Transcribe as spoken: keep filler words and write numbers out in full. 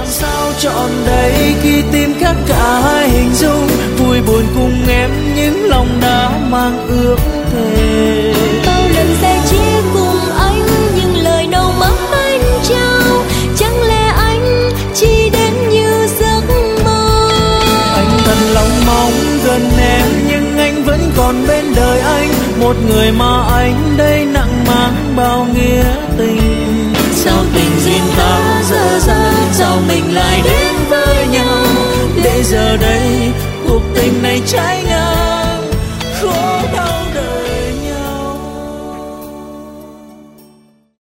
sao trọn đầy khi tim khác cả hai hình dung, vui buồn cùng em những lòng đã mang ước thề. Bao lần sẽ chia cùng anh những lời đầu mắt anh trao, chẳng lẽ anh chỉ đến như giấc mơ. Anh thật lòng mong gần em nhưng anh vẫn còn bên đời anh, một người mà anh đây nặng mang bao nghĩa tình. Sao tình duyên ta dở dang, sao mình lại đến với nhau, để giờ đây cuộc tình này trái ngang khổ đau.